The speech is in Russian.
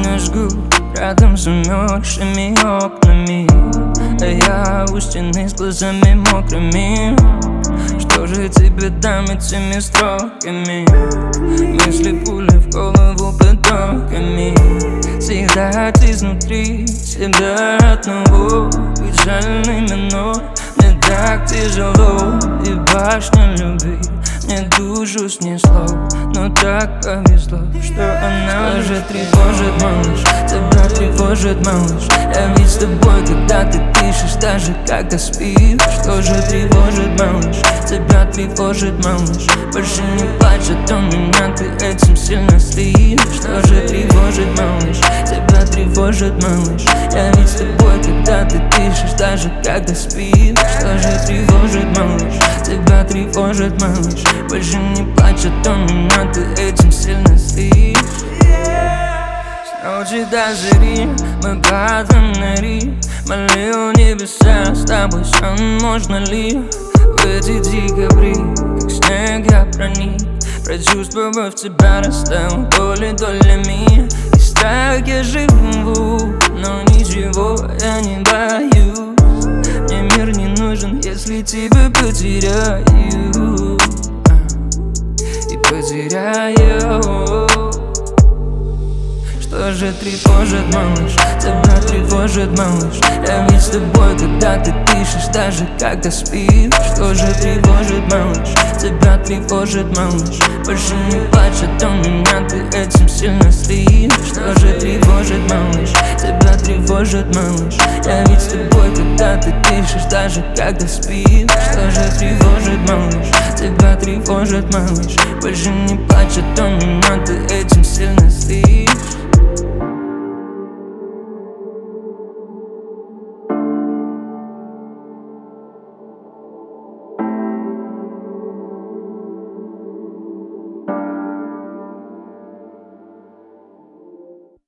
Меня жгут рядом с замерзшими окнами, а я у стены с глазами мокрыми. Что же тебе дам этими строками? Мысли пули в голову потоками. Съедает изнутри себя одного. Печальный минор, мне так тяжело. И башня любви мне душу снесло. Но так повезло, что она же тревожит, малыш. Тебя тревожит, малыш. Я ведь с тобой, когда ты дышишь, даже когда спишь. Что же тревожит, малыш? Тебя тревожит, малыш. Больше не плачь, а то меня ты этим сильно слишь. Что же тревожит, малыш? Тебя тревожит, малыш. Я ведь с тобой, когда ты дышишь, даже когда спишь. Что же тревожит, малыш? Тебя тревожит, малыш. Больше не плачь, а то меня ты этим сильно слишь. С ночи до зари мы под фонари молил небеса, с тобой сон можно ли? В эти декабри, как снег я проник, прочувствовав тебя, растаял долями. И страх я живу, но ничего я не боюсь. Мне мир не нужен, если тебя потеряю. И потеряю. Что же тревожит, малыш? Тебя тревожит, малыш. Я ведь с тобой, когда ты дышишь, даже когда спишь. Что же тревожит, малыш? Тебя тревожит, малыш. Больше не плачь, а то меня ты этим сильно слишь. Что же тревожит, малыш? Тебя тревожит, малыш. Я ведь с тобой, когда ты дышишь, даже когда спишь. Что же тревожит, малыш? Тебя тревожит, малыш. Больше не плачь, а то меня ты этим сильно слишь.